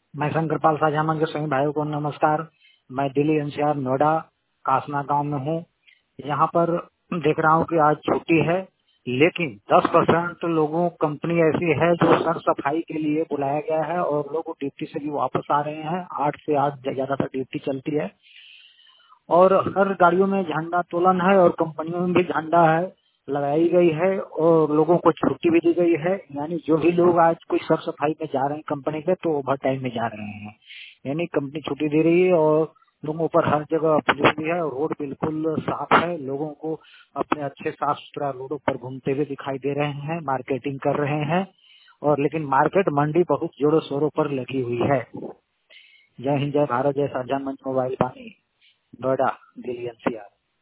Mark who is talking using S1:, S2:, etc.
S1: मैं शंकरपाल साझामन के सभी भाइयों को नमस्कार। मैं दिल्ली एनसीआर नोएडा कासना गांव में हूँ। यहाँ पर देख रहा हूँ कि आज छुट्टी है, लेकिन 10% लोगों कंपनी ऐसी है जो सर सफाई के लिए बुलाया गया है और लोग ड्यूटी से भी वापस आ रहे हैं। 8 से 8 ज्यादातर ड्यूटी चलती है और हर गाड़ियों में झंडा तोलन है और कंपनियों में भी झंडा है लगाई गई है और लोगों को छुट्टी भी दी गई है। यानी जो भी लोग आज कोई साफ सफाई में जा रहे हैं कंपनी के, तो ओवर टाइम में जा रहे हैं। यानी कंपनी छुट्टी दे रही है और लोगों पर हर जगह पुलिस भी है और रोड बिल्कुल साफ है। लोगों को अपने अच्छे साफ सुथरा रोडों पर घूमते हुए दिखाई दे रहे हैं, मार्केटिंग कर रहे हैं। और लेकिन मार्केट मंडी बहुत जोरों शोरों पर लगी हुई है। जय हिंद, जय भारत, जय साझा मंच मोबाइल पानी, नोएडा, दिल्ली एनसीआर।